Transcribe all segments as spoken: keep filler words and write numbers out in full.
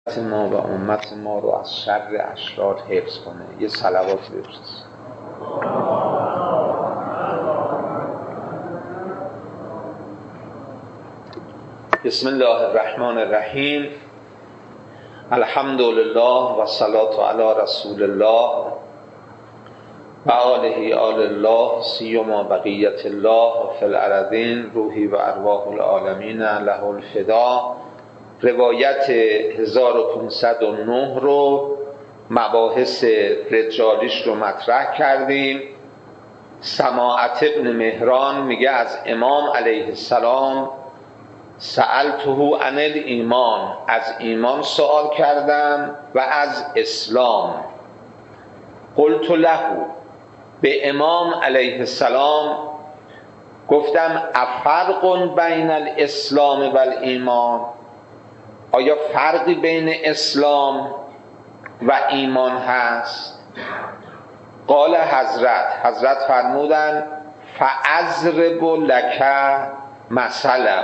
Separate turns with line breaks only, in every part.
ما و امت ما رو از شر اشرار حفظ کنه. یه صلوات بفرست. بسم الله الرحمن الرحیم. الحمد لله و صلاة علی رسول الله و آله آل الله سیما بقیت الله فی الارضین روحی و ارواح العالمین له الفدا. روایت هزار و پانصد و نه رو مباحث رجالیش رو مطرح کردیم. سماعت ابن مهران میگه از امام علیه السلام سألته عن الایمان، از ایمان سوال کردم و از اسلام. قلت له، به امام علیه السلام گفتم افرق بین الاسلام و الایمان، آیا فرقی بین اسلام و ایمان هست؟ قال حضرت حضرت فرمودن فاضرب لک مثله،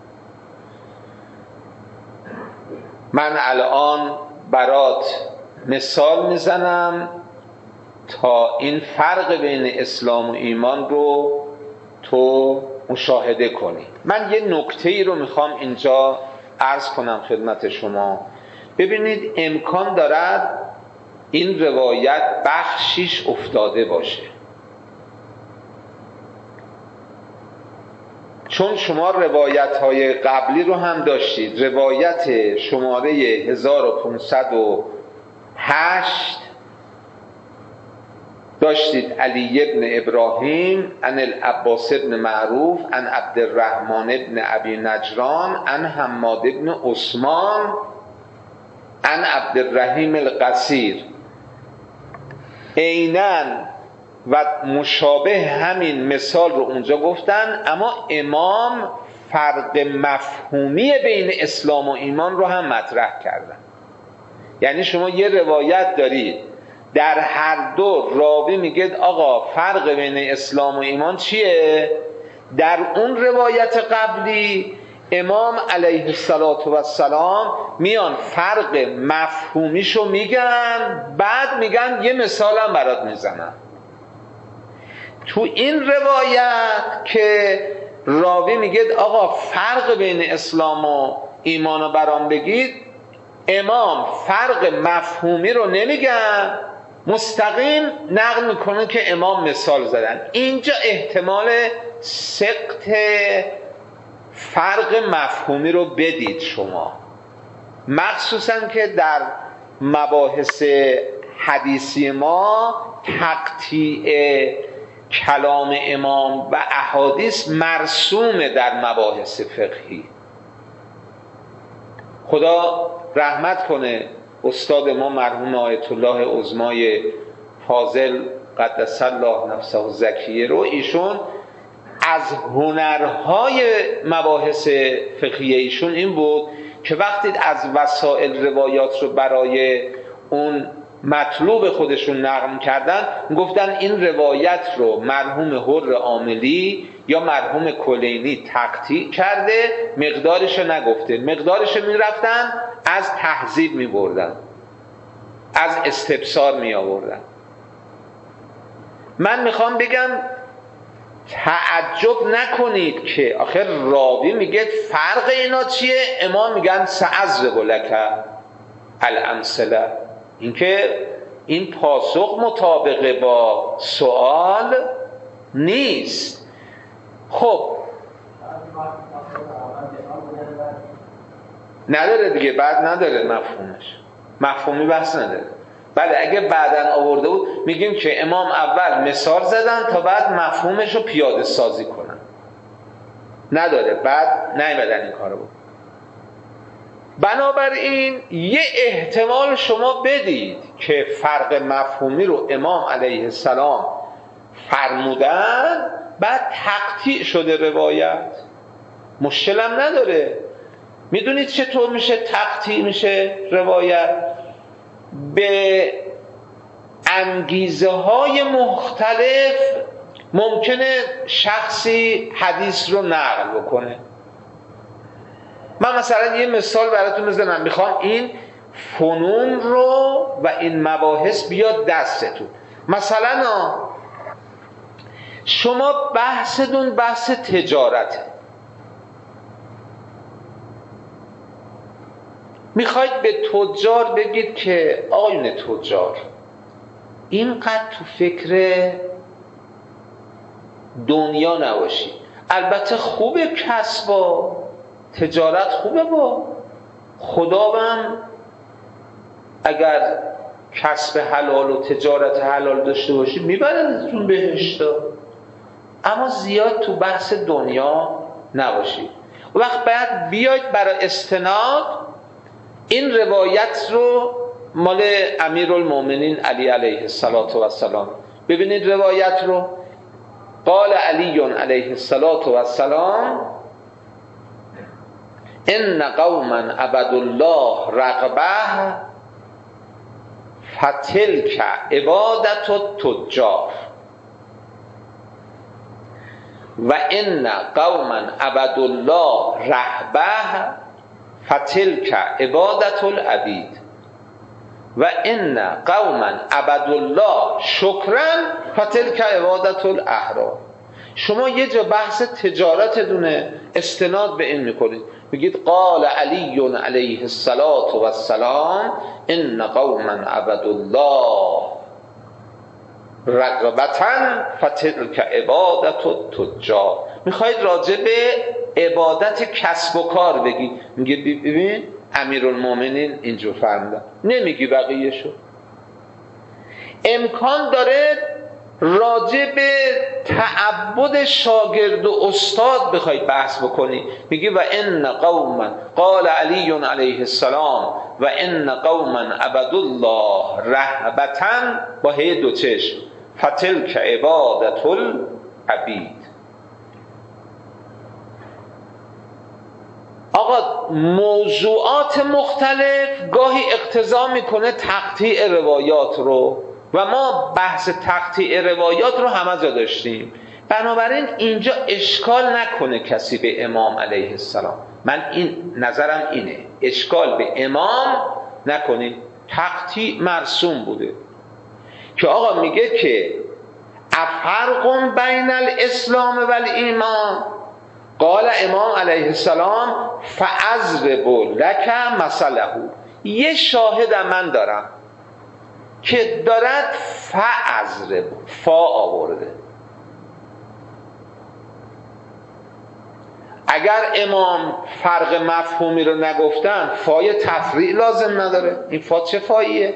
من الان برات مثال میزنم تا این فرق بین اسلام و ایمان رو تو مشاهده کنی. من یه نکته ای رو میخوام اینجا عرض کنم خدمت شما. ببینید امکان دارد این روایت بخشیش افتاده باشه، چون شما روایت های قبلی رو هم داشتید. روایت شماره هزار و پانصد و هشت داشتید علی ابن ابراهیم عن العباس ابن معروف عن عبدالرحمن ابن ابی نجران عن حماد ابن عثمان عن عبدالرحیم القصیر. عیناً و مشابه همین مثال رو اونجا گفتن، اما امام فرق مفهومی بین اسلام و ایمان رو هم مطرح کردن. یعنی شما یه روایت دارید در هر دو راوی میگه آقا فرق بین اسلام و ایمان چیه؟ در اون روایت قبلی امام علیه السلام میان فرق مفهومیشو میگن، بعد میگن یه مثال هم برات میزنن. تو این روایت که راوی میگه آقا فرق بین اسلام و ایمان رو برام بگید، امام فرق مفهومی رو نمیگن، مستقیم نقل میکنه که امام مثال زدن. اینجا احتمال سقط فرق مفهومی رو بدید شما، مخصوصا که در مباحث حدیثی ما تقطیع کلام امام و احادیث مرسومه در مباحث فقهی. خدا رحمت کنه استاد ما مرحوم آیت الله عظمای فاضل قدس الله نفسه الزکیه رو، ایشون از هنرهای مباحث فقهی ایشون این بود که وقتی از وسائل روایات رو برای اون مطلوب خودشون نقل کردن، گفتن این روایت رو مرحوم حر عاملی یا مرحوم کلینی تقطیع کرده، مقدارش رو نگفته، مقدارش رو میرفتن از تهذیب میبردن، از استبصار می آوردن. من میخوام بگم تعجب نکنید که آخر راوی میگه فرق اینا چیه، امام میگن سأضرب لک الامثله. اینکه این پاسخ مطابق با سوال نیست. خب نداره دیگه، بعد نداره مفهومش، مفهومی بحث نداره. بله اگه بعدن آورده بود میگیم که امام اول مثال زدن تا بعد مفهومش رو پیاده سازی کنن، نداره، بعد نیمدن این کارو بود. بنابراین یه احتمال شما بدید که فرق مفهومی رو امام علیه السلام فرمودن، بعد تقطیع شده روایت، مشکلم نداره. میدونید چطور میشه تقطیع میشه روایت؟ به انگیزه های مختلف ممکنه شخصی حدیث رو نقل بکنه. من مثلا یه مثال براتون بزنم، میخوام این فنون رو و این مباحث بیاد دستتون. مثلا شما بحثتون بحث تجارته، میخواید به تجار بگید که آقایون تجار اینقدر تو فکر دنیا نباشید. البته خوبه کسب و تجارت خوبه، با خدا هم اگر کسب حلال و تجارت حلال داشته باشید میبردتون بهشت، اما زیاد تو بحث دنیا نباشید. وقت بعد بیاید برای استناد این روایت رو مال امیرالمومنین علی علیه السلام ببینید. روایت رو قال علی علیه السلام ان قوما عبدوا الله رغبه فتلک عبادت التجار و ان قوما عبدوا الله رهبه فتلک عبادت العبید و ان قوما عبدوا الله شکرا فتلک عبادت الاحرار. شما یه جا بحث تجارت دونه استناد به این میکنید، بگید قال علی علیه السلام ان قوما عبدوا الله رغبتا فتلک عبادت التجار. میخواید راجع به عبادت کسب و کار بگی، میگه ببین امیرالمومنین اینجور فرمودن، نمیگی بقیه شو. امکان داره راجع به تعبد شاگرد و استاد بخواید بحث بکنی، میگی و ان قوما قال علی علیه السلام و ان قوما عبدوا الله رهبتا با هی دو چشم فتلک عبادت العبید. آقا موضوعات مختلف گاهی اقتضا میکنه تقطیع روایات رو و ما بحث تقطیع روایات رو همه جا داشتیم. بنابراین اینجا اشکال نکنه کسی به امام علیه السلام، من این نظرم اینه، اشکال به امام نکنید، تقطیع مرسوم بوده که آقا میگه که افرق بین الاسلام و الایمان. قال امام علیه السلام فاضرب لک مثله. یه شاهدم من دارم که دارد فاضرب، فا آورده. اگر امام فرق مفهومی رو نگفتن فای تفریع لازم نداره. این فا چه فاییه؟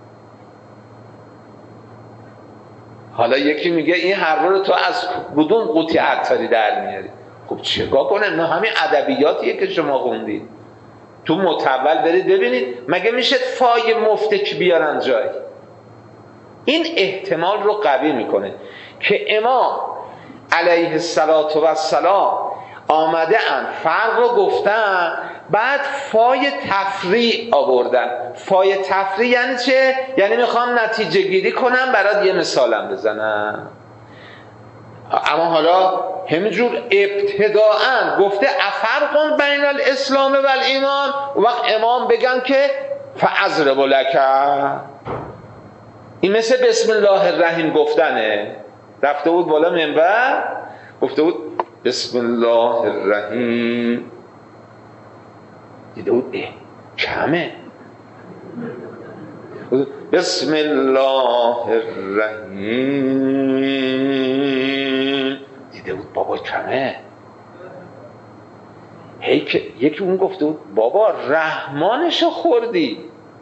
حالا یکی میگه این حرف رو تو از کدوم قوطی عطاری در میاری؟ خب چیکار کنم؟ نه همین ادبیاتیه که شما خوندید، تو متول برید ببینید مگه میشه فای مفتک بیارن جای؟ این احتمال رو قوی میکنه که امام علیه السلام آمده ان فرق رو گفتن، بعد فای تفریع آوردن. فای تفریع یعنی چه؟ یعنی میخوام نتیجه گیری کنم، برات یه مثالم بزنم. اما حالا همینجور ابتداءً گفته افرق بین الاسلام و الایمان، وقت امام بگن که فاضرب لک. این مثل بسم الله الرحیم گفتنه. رفته بود بالا منبر گفته بود بسم الله الرحیم، دیده بود اه کمه، بسم الله الرحیم، دیده بود بابا کمه. هی که یکی اون گفته بود بابا رحمانشو خوردی.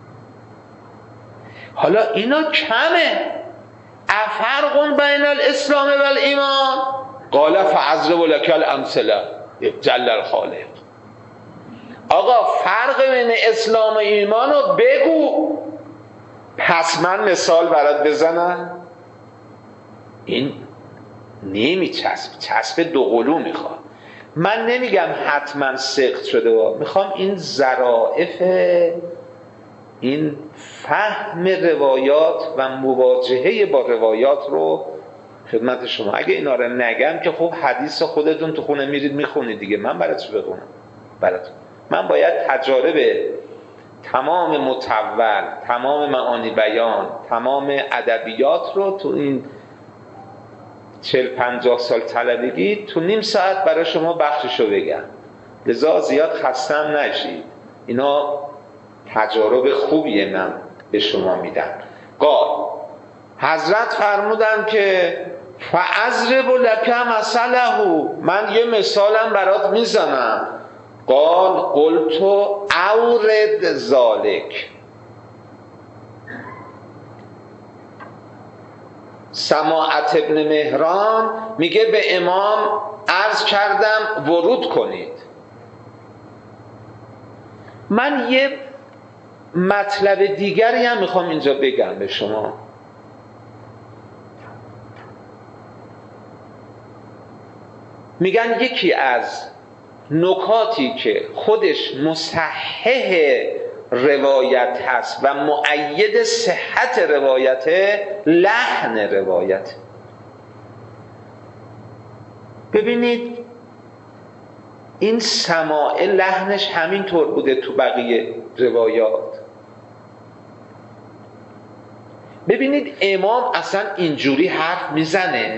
حالا اینا کمه. افرق بین الاسلام و الایمان قال فاضرب لک الامثله جل الخالق. آقا فرق بین اسلام و ایمان رو بگو، پس من مثال برات بزنم. این نمی چسب، چسب دو قلو میخواد. من نمیگم حتما سقط شده با. میخوام این ظرافت، این فهم روایات و مواجهه با روایات رو خدمت شما. اگه اینا رو نگم که خب حدیث خودتون تو خونه میرید میخونید دیگه، من برای چی بخونم براتون؟ من باید تجارب تمام متول، تمام معانی بیان، تمام ادبیات رو تو این چهل پنجاه سال طلبگی تو نیم ساعت برای شما بخششو بگم، لذا زیاد خستم نشید. اینا تجارب خوبیه من به شما میدم. قال حضرت فرمودن که فاضرب لک مثله، من یه مثالم برات میزنم. قال قلت اورد ذالک. سماعت ابن مهران میگه به امام عرض کردم ورود کنید. من یه مطلب دیگری هم میخوام اینجا بگم به شما. میگن یکی از نکاتی که خودش مصحح روایت هست و مؤید صحت روایت، لحن روایت. ببینید این سماع لحنش همینطور بوده تو بقیه روایات. ببینید امام اصلا اینجوری حرف میزنه،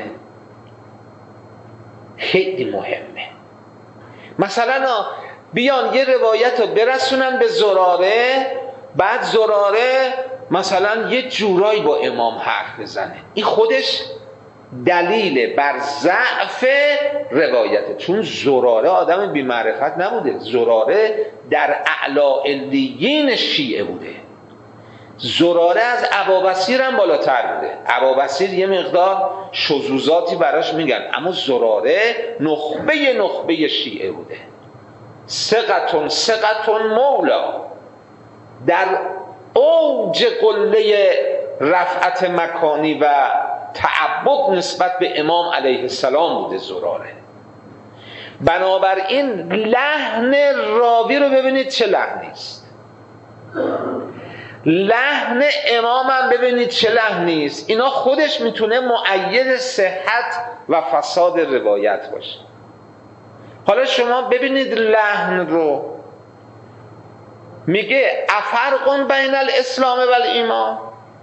خیلی مهمه. مثلا بیان یه روایت رو برسونن به زراره، بعد زراره مثلا یه جورایی با امام حرف بزنه، این خودش دلیل بر ضعف روایته. چون زراره آدم بی معرفت نبوده، زراره در اعلی علیین شیعه بوده. زراره از ابابصیر هم بالاتر بوده. ابابصیر یه مقدار شذوذاتی براش میگن، اما زراره نخبه نخبه شیعه بوده. ثقتون ثقتون مولا، در اوج قله رفعت مکانی و تعبد نسبت به امام علیه السلام بوده زراره. بنابراین لحن راوی رو ببینید چه لحنی است، لحن امام هم ببینید چه لحنی است. اینا خودش میتونه مؤید صحت و فساد روایت باشه. حالا شما ببینید لحن رو، میگه افرق بین الاسلام و الایمان.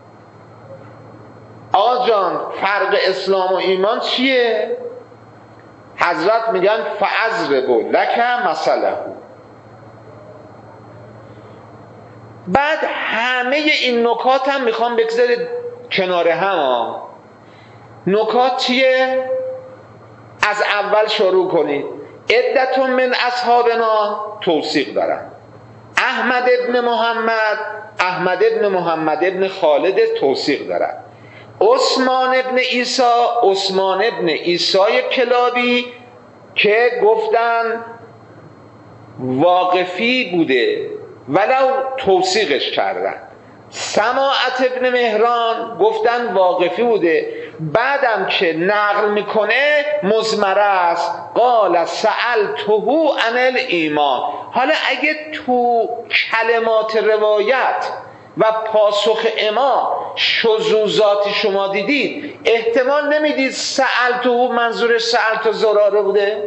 آقا جان فرق اسلام و ایمان چیه؟ حضرت میگن فاضرب لک مثله. بعد همه این نکات هم میخوام بگذارید کنار هم. نکات چیه؟ از اول شروع کنید. عدتون من اصحابنا توثیق دارن. احمد ابن محمد احمد ابن محمد ابن خالد توثیق دارن. عثمان ابن عیسی عثمان ابن عیسی کلابی که گفتن واقفی بوده ولو توثیقش کردن. سماعت ابن مهران گفتن واقفی بوده، بعدم که نقل میکنه مزمره است. قال سألته عن الایمان. حالا اگه تو کلمات روایت و پاسخ امام شذوذات شما دیدید، احتمال نمیدید سألته منظورش سألت زراره بوده؟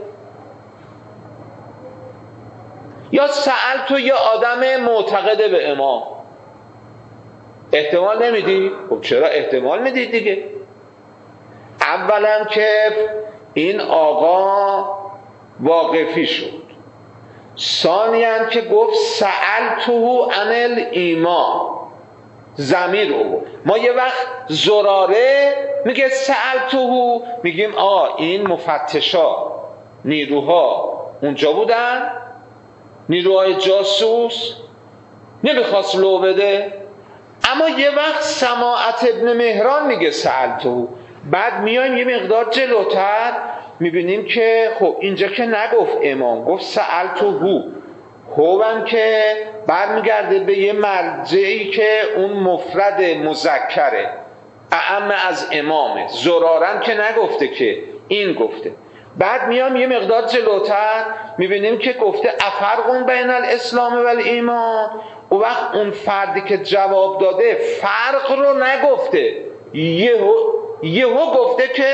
یا سألت یه آدم معتقده به امام؟ احتمال نمیدید؟ خب چرا احتمال میدید دیگه؟ اولا که این آقا واقفی شد، ثانیاً که گفت سألته عن الایمان، ضمیر او. ما یه وقت زراره میگه سألته، میگیم آه این مفتشا نیروها اونجا بودن، نیروهای جاسوس، نمیخواست لو بده. اما یه وقت سماعت ابن مهران میگه سألته، بعد میایم یه مقدار جلوتر میبینیم که خب اینجا که نگفت امام، گفت سألته هو. هوام که برمیگرده به یه مرجعی که اون مفرد مذکره، اعم از امامه. زرارن که نگفته که این گفته. بعد میام یه مقدار جلوتر میبینیم که گفته افرق بین الاسلام و الایمان. او وقت اون فردی که جواب داده فرق رو نگفته، یهو یهو گفته که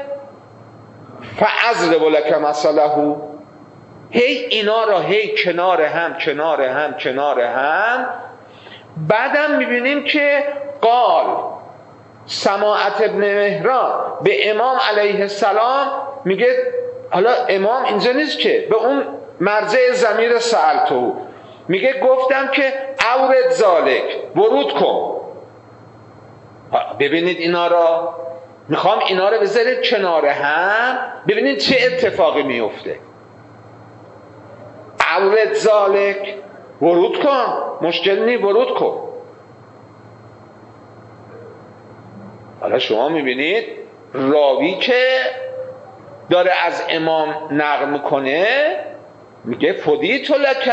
فاضرب لک مثله. هی اینا را هی کنار هم کنار هم کنار هم بعدم میبینیم که قال سماعت ابن مهران به امام علیه السلام میگه، حالا امام اینجا نیست که، به اون مرجع ضمیر سألتو میگه گفتم که اورد ذالک، ورود کن. ببینید اینا را، میخوام اینا رو بذارید کنار هم ببینید چه اتفاقی میفته. اورد ذالک، ورود کن، مشکل نی، ورود کن. حالا شما میبینید راوی که داره از امام نقل میکنه میگه فدیت لک،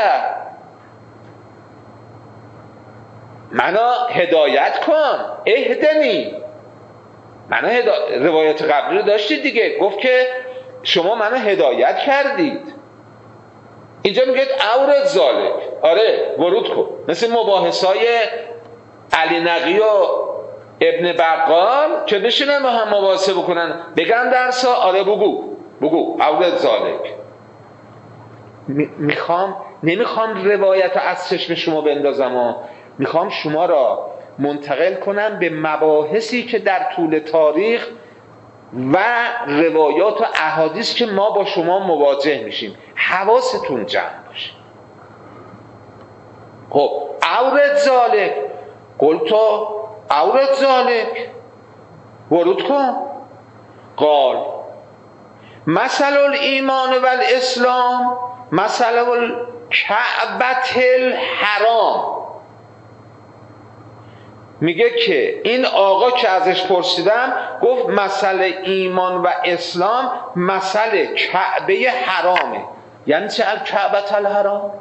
منو هدایت کن، اهدنی. منو هدا... روایت قبلی رو داشتید دیگه، گفت که شما منو هدایت کردید. اینجا میگه اورد ذالک، آره ورود کن. مثل مباحثای علی نقی و ابن بقال که بشینن با هم مباحثه بکنن، بگن درسا، آره بگو بگو اورد ذالک. میخوام نمیخوام روایت رو از چشم شما بندازم و میخوام شما را منتقل کنم به مباحثی که در طول تاریخ و روایات و احادیث که ما با شما مواجه میشیم، حواستون جمع باشه. خب اورد ذالک، قلتو اورد ذالک، ورود کن. قال مثل الایمان و الاسلام مثل الکعبة الحرام. میگه که این آقا که ازش پرسیدم گفت مثل ایمان و اسلام مثل کعبه حرامه. یعنی چه الکعبة الحرام؟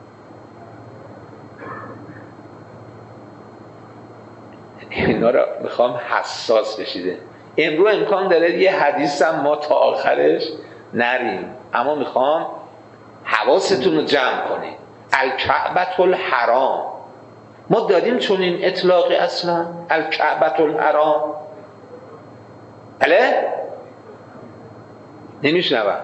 اینا رو میخوام حساس بشیده. امروز امکان داره یه حدیث هم ما تا آخرش نریم، اما میخوام حواستون رو جمع کنید. الکعبة الحرام، ما داریم چون این اطلاقی اصلا الکعبة الحرام؟ بله؟ نمیشنوم.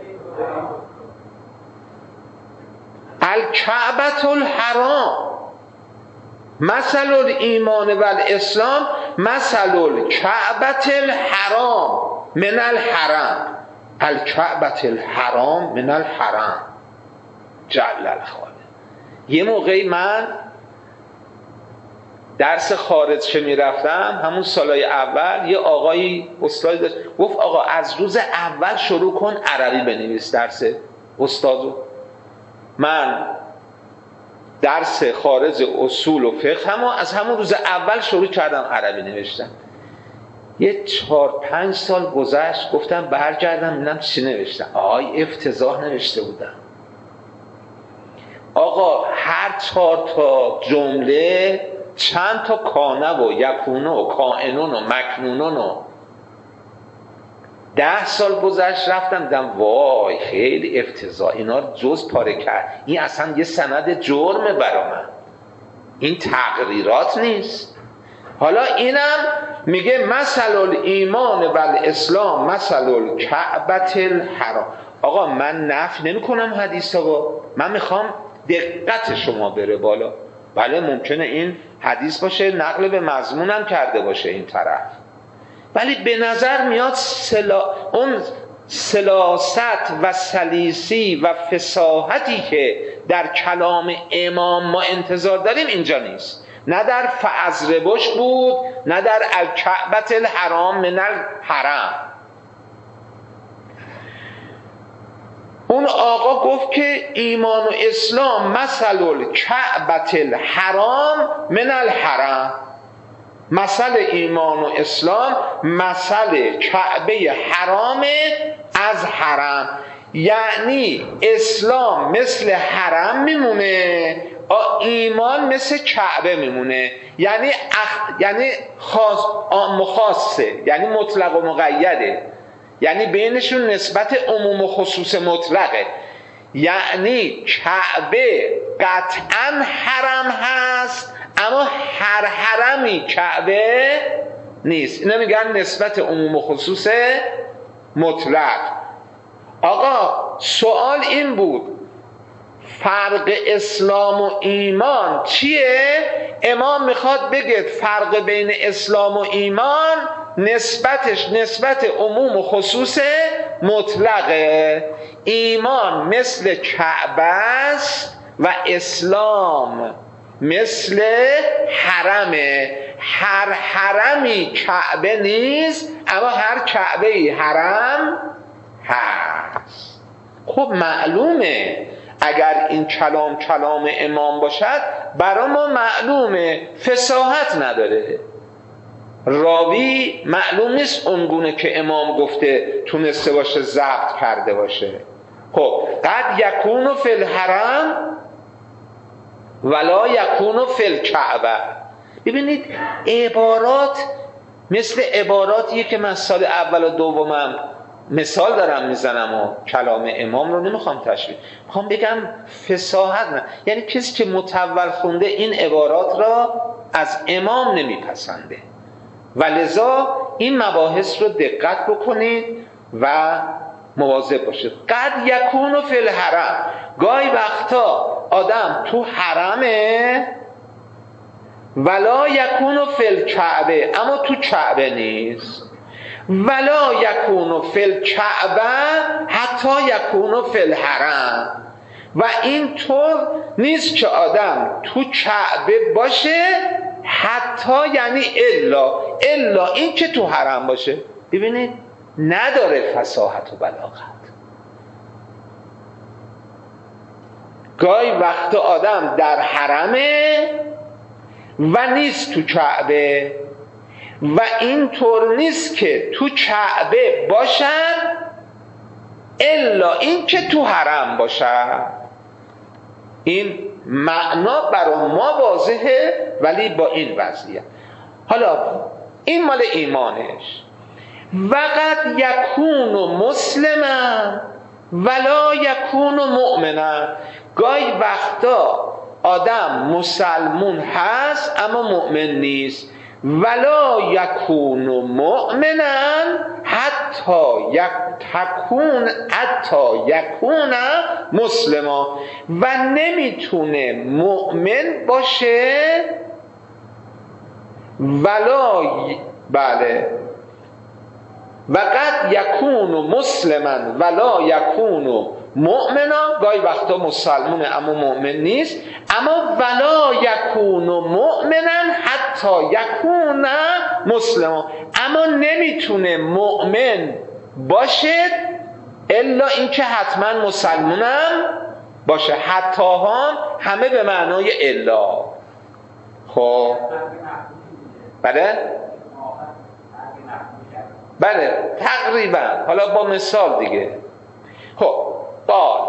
الکعبة الحرام مثل الایمان و الاسلام مثل الکعبة الحرام من الحرم. الکعبة الحرام من الحرم جل الخالق. یه موقعی من درس خارج که میرفتم همون سالای اول، یه آقایی استادی داشت گفت آقا از روز اول شروع کن عربی بنویس درس استادو. من درس خارج اصول و فقه هم از همون روز اول شروع کردم عربی نوشتم. یه چهار پنج سال گذشت، گفتم برگردم ببینم چی نوشتم. آهای افتضاح نوشته بودم آقا. هر چهار تا جمله چند تا کانه و یکونه و کائنون و مکنونون و ده سال گذشت رفتم دیدم وای خیلی افتضاح، اینا جز پاره کرد. این اصلا یه سند جرمه برا من، این تقریرات نیست. حالا اینم میگه مثل الایمان و الاسلام مثل الکعبة الحرام. آقا من نفی نمی کنم حدیث ها، من میخوام دقت شما بره بالا. بله ممکنه این حدیث باشه نقل به مضمونم کرده باشه این طرف، ولی به نظر میاد سلا... اون سلاست و سلیسی و فصاحتی که در کلام امام ما انتظار داریم اینجا نیست. نه در فأضربوش بود، نه در الکعبة الحرام من الحرم. اون آقا گفت که ایمان و اسلام مثل الکعبة الحرام من الحرم. مثل ایمان و اسلام مثل کعبه حرام از حرم. یعنی اسلام مثل حرم میمونه، ایمان مثل کعبه میمونه. یعنی اخ... یعنی خاص مخاصه، یعنی مطلق و مقیده، یعنی بینشون نسبت عموم و خصوص مطلقه. یعنی کعبه قطعا حرم هست، اما هر حرمی کعبه نیست. اینا میگن نسبت عموم و خصوص مطلق. آقا سوال این بود فرق اسلام و ایمان چیه؟ امام میخواد بگه فرق بین اسلام و ایمان نسبتش نسبت عموم و خصوص مطلقه. ایمان مثل کعبه است و اسلام مثل حرمه. هر حرمی کعبه نیست، اما هر کعبه ای حرم هست. خب معلومه اگر این کلام کلام امام باشد برای ما معلومه فصاحت نداره، راوی معلوم نیست اونگونه که امام گفته تونسته باشه ضبط کرده باشه. خب قد یکون فی الحرم ولا یکون فی الکعبه. ببینید عبارات مثل عباراتیه که من سال اول و دومم مثال دارم میزنم و کلام امام رو نمیخوام تشریح، میخوام بگم فصاحت نه. یعنی کسی که متول خونده این عبارات را از امام نمیپسنده و لذا این مباحث رو دقت بکنید و مواظب باشید. قد یکون فی الحرم، گاهی وقتا آدم تو حرمه ولا یکون فی الکعبه، اما تو کعبه نیست. ولا یکون فی الکعبه حتی یکون فی الحرم، و این طور نیست که آدم تو کعبه باشه حتی یعنی الا الا این که تو حرم باشه. ببینید نداره فصاحت و بلاغت. گاهی وقت آدم در حرمه و نیست تو کعبه، و این طور نیست که تو کعبه باشد الا این که تو حرم باشد. این معنا برای ما واضحه ولی با این وضعیت. حالا این مال ایمانش. وقد یکون مسلما ولا یکون مؤمنا، گاهی وقتا آدم مسلمون هست اما مؤمن نیست. ولا یکون مؤمنا حتی یکون حتی یکون مسلما، و نمیتونه مؤمن باشه ولا بله وقد یکون مسلما ولا یکون مؤمنا، گاهی وقتا مسلمونه اما مؤمن نیست. اما ولا یکون مؤمنا حتی یکون مسلما، اما نمیتونه مؤمن باشه الا اینکه حتما مسلمونم باشه. حتی هم همه به معنای الا. خب بله بله تقریبا، حالا با مثال دیگه. خب قال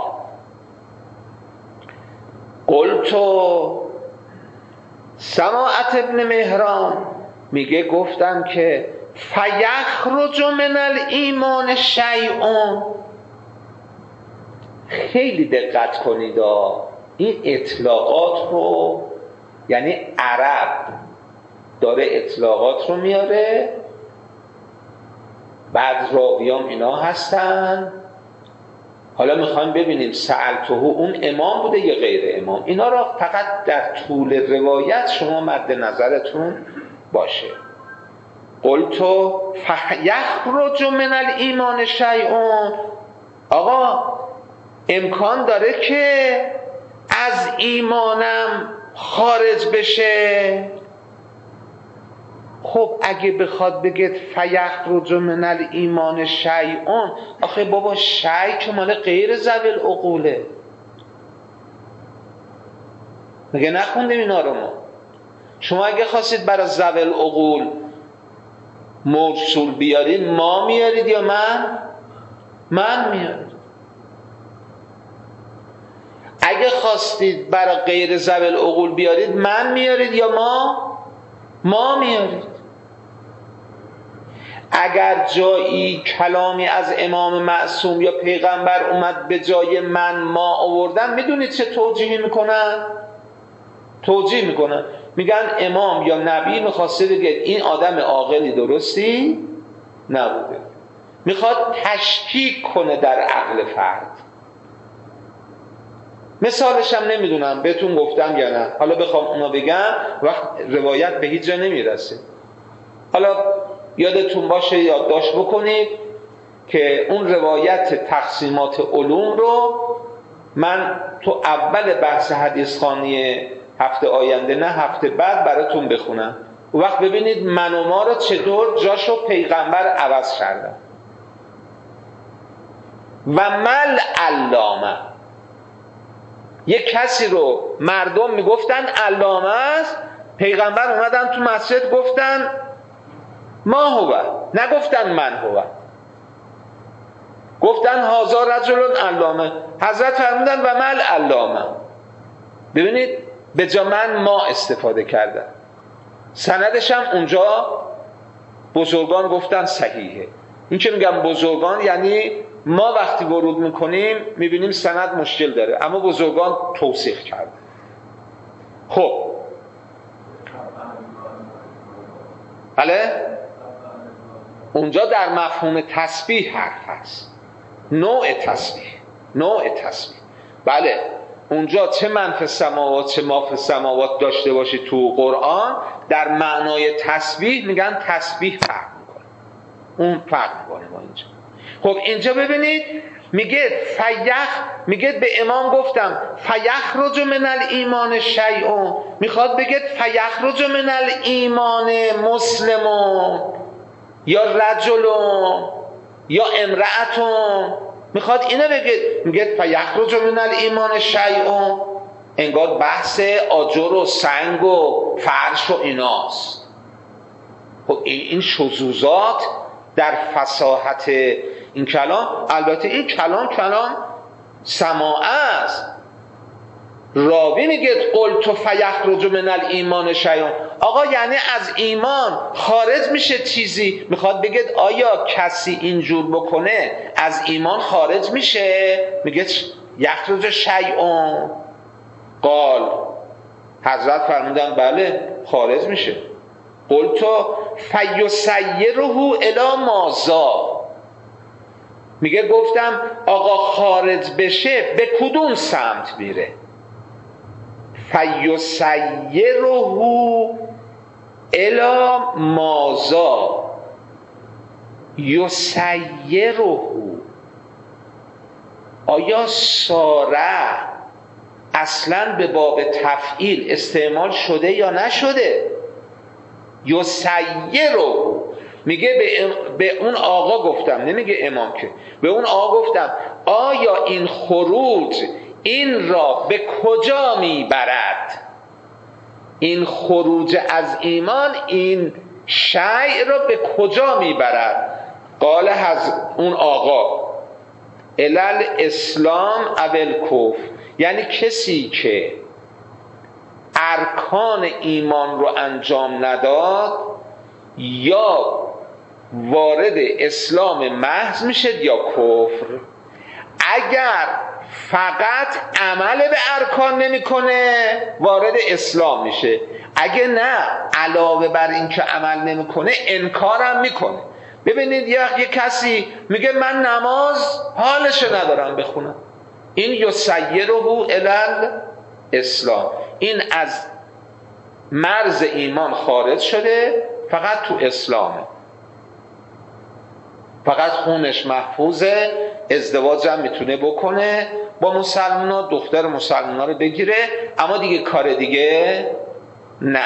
قلتو سماعت ابن مهران میگه گفتم که فیخرج من الایمان شیء. خیلی دقت کنید این اطلاقات رو، یعنی عرب داره اطلاقات رو میاره، بعد راویام اینا هستن. حالا میخوایم ببینیم سألته اون امام بوده یا غیر امام. اینا را فقط در طول روایت شما مد نظرتون باشه. قلتو فیخرج من الایمان شیء، آقا امکان داره که از ایمانم خارج بشه. خب اگه بخواد بگید فیخرج من الایمان شیء، آخه بابا شیء که مال غیر ذوی العقوله، مگه نخوندیم اینا رو ما؟ شما اگه خواستید برای ذوی العقول موصول بیارید ما میارید یا من؟ من میارید. اگه خواستید برای غیر ذوی العقول بیارید من میارید یا ما؟ ما میارید. اگر جایی کلامی از امام معصوم یا پیغمبر اومد به جای من ما آوردن، میدونید چه توجیهی میکنن؟ توجیه میکنن میگن امام یا نبی میخواسته بگه این آدم عاقلی درستی نبوده، میخواد تشکیک کنه در عقل فرد. مثالش هم نمیدونم بهتون گفتم یا نه، حالا بخوام اونا بگم وقت روایت به هیچ جا نمیرسه. حالا یادتون باشه یادداشت بکنید که اون روایت تقسیمات علوم رو من تو اول بحث حدیث خوانی هفته آینده نه هفته بعد براتون بخونم. وقت ببینید من و ما رو چطور جاشو پیغمبر عوض کردن. و مل علامه، یک کسی رو مردم میگفتن علامه است، پیغمبر اومدن تو مسجد گفتن ما هو، نگفتن من هو، گفتن هازا رجل علامه. حضرت فرمودن و مل علامه. ببینید به جا من ما استفاده کردن. سندش هم اونجا بزرگان گفتن صحیحه. این که میگم بزرگان یعنی ما وقتی ورود میکنیم میبینیم سند مشکل داره، اما بزرگان توثیق کرده. خب بله اونجا در مفهوم تسبیح حرف هست، نوع تسبیح، نوع تسبیح. بله اونجا چه من فی السماوات چه ما فی السماوات داشته باشی تو قرآن، در معنای تسبیح میگن تسبیح فرق میکنه، اون فرق میکنه با اینجا. خب اینجا ببینید میگه فیخ، میگه به امام گفتم فیخرج من الایمان شیء، میخواد بگه فیخرج من الایمان مسلمون یا رجلون یا امرأتون، میخواد اینو بگه، میگه فیخرج من الایمان شیء، انگار بحث آجر و سنگ و فرش و ایناست. خب این شذوذات در فصاحت این کلام، البته این کلام کلام سماعه است. راوی میگه قلت فیخرج من الایمان شیء، آقا یعنی از ایمان خارج میشه چیزی، میخواد بگه آیا کسی اینجور بکنه از ایمان خارج میشه؟ میگه یخرج شیء. قال حضرت فرمودن بله خارج میشه. قلت فیسیره الی ماذا، میگه گفتم آقا خارج بشه به کدوم سمت میره؟ فیسیره الی ماذا، یسیره، آیا ساره اصلا به باب تفعیل استعمال شده یا نشده؟ یسیره، میگه به, به اون آقا گفتم، نمیگه امام که، به اون آقا گفتم آیا این خروج این را به کجا میبرد؟ این خروج از ایمان این شیء را به کجا میبرد؟ قال از اون آقا الال اسلام اول کفر، یعنی کسی که ارکان ایمان رو انجام نداد یا وارد اسلام محض میشه یا کفر. اگر فقط عمل به ارکان نمیکنه وارد اسلام میشه، اگه نه علاوه بر این که عمل نمیکنه انکارم میکنه. ببینید یه کسی میگه من نماز حالش ندارم بخونم، این یسیره الی اسلام، این از مرز ایمان خارج شده، فقط تو اسلامه، فقط خونش محفوظه، ازدواج هم میتونه بکنه با مسلمان، دختر مسلمان رو بگیره، اما دیگه کار دیگه نه.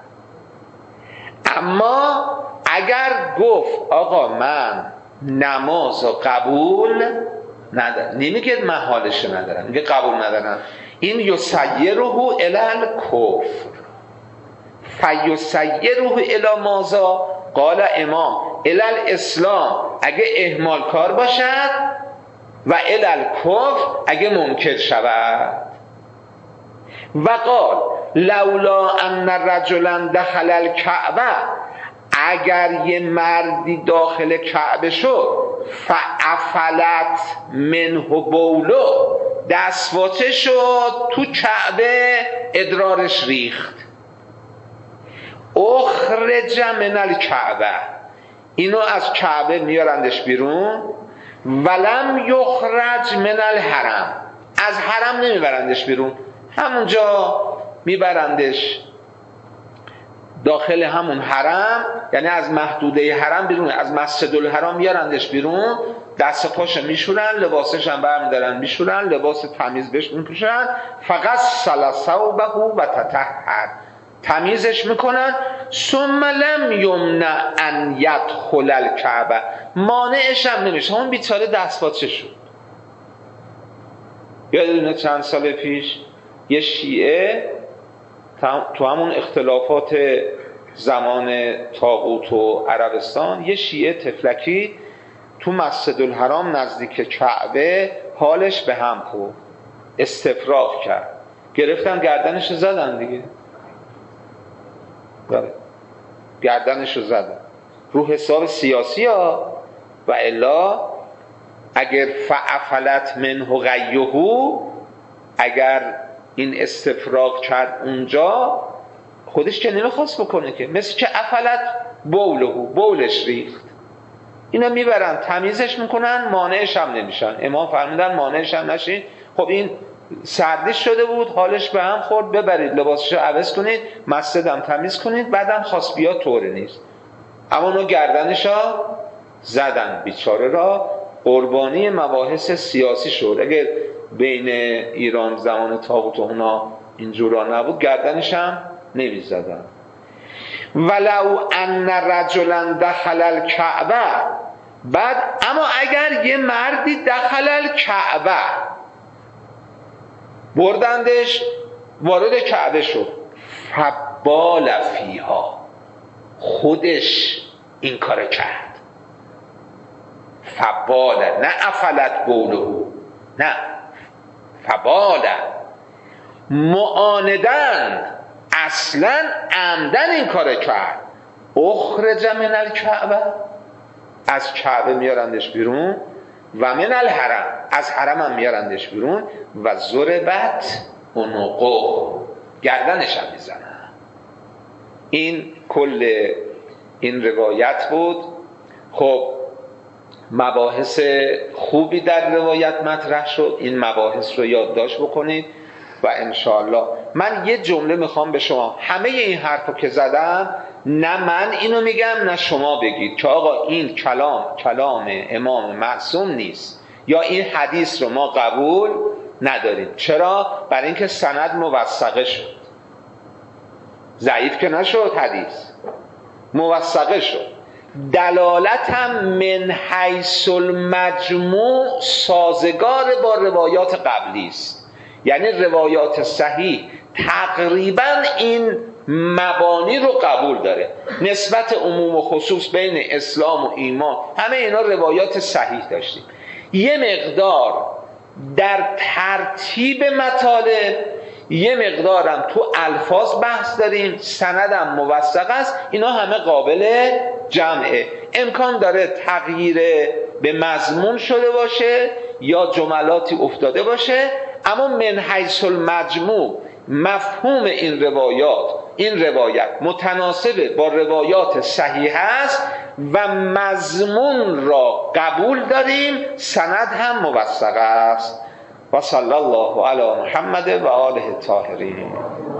اما اگر گفت آقا من نماز و قبول ندارم، نمیگه من حالش ندارم، میگه قبول ندارم، این یسیره الی الکفر فیسیره الی ماذا؟ قال امام الی الاسلام اگه اهمال کار باشد و الی الکفر اگه منکر شود. و قال لولا ان رجلا دخل الکعبه، اگر یه مردی داخل کعبه شد فعفلت منه بولو، دستواته شد تو کعبه ادرارش ریخت، اخرج من الکعبه، اینو از کعبه میارندش بیرون، ولم یخرج من الحرم، از حرم نمیبرندش بیرون، همونجا میبرندش داخل همون حرم، یعنی از محدوده حرم بیرون، از مسجد الحرام میارندش بیرون، دست پاش میشورن، لباسش هم برمیدارن میشورن، لباس تمیز بهش میپوشن، فقط ثوبه و تطهر، تمیزش میکنن. ثم لم یمنع ان یدخل الکعبه، مانعش هم نمیشه. اون بیچاره دست پا چه شد؟ یادتونه چند سال پیش یه شیعه تو همون اختلافات زمان طاغوت و عربستان، یه شیعه تفلکی تو مسجد الحرام نزدیک کعبه حالش به هم خورد، استفراغ کرد، گرفتن گردنش زدن دیگه، بله گردنش رو زدن رو حساب سیاسی ها، و الا اگر فعفلت منه غیهو، اگر این استفراغ کرد اونجا، خودش که نمیخواست بکنه که، مثل که افلت بولهو، بولش ریخت. اینا میبرن تمیزش میکنن، مانعش هم نمیشن. امام فرمودن مانعش هم نشین. خب این سردش شده بود، حالش به هم خورد، ببرید لباسشو عوض کنید، مسجدم تمیز کنید، بعدم خواست بیاد، طوری نیست. اما اونو گردنشا زدن بیچاره را، قربانی مباحث سیاسی شد. اگر بین ایران زمان طاغوت و اونا اینجورا نبود، گردنش هم نمی زدن. ولو ان رجلا دخل الکعبه، بعد اما اگر یه مردی دخل الکعبه، بردندش وارد کعبه شد، فبال فیها، خودش این کار کرد، فبال، نه افلت بولو، نه فبال، معاندن، اصلا عمدن این کار کرد. اخرج من الکعبه، از کعبه میارندش بیرون، و من الحرم، از حرم هم میارندش بیرون، و ضربت عنقه، گردنش هم میزنن. این کل این روایت بود. خب مباحث خوبی در روایت مطرح شد، این مباحث رو یادداشت بکنید و انشاءالله من یه جمله میخوام به شما، همه این حرفو که زدم نه من اینو میگم نه شما بگید که آقا این کلام کلام امام معصوم نیست یا این حدیث رو ما قبول نداریم. چرا؟ برای اینکه سند موثقه شد، ضعیف که نشد، حدیث موثقه شد. دلالت هم من حیث المجموع سازگار با روایات قبلی است، یعنی روایات صحیح تقریبا این مبانی رو قبول داره. نسبت عموم و خصوص بین اسلام و ایمان، همه اینا روایات صحیح داشتیم. یه مقدار در ترتیب مطالب، یه مقدارم تو الفاظ بحث داریم، سندم موثق است، اینا همه قابل جمعه. امکان داره تغییر به مضمون شده باشه یا جملاتی افتاده باشه، اما من حیث المجموع مفهوم این روایات، این روایت متناسب با روایات صحیح است و مضمون را قبول داریم، سند هم موثق است. و صلی الله علی محمد و آله الطاهرین.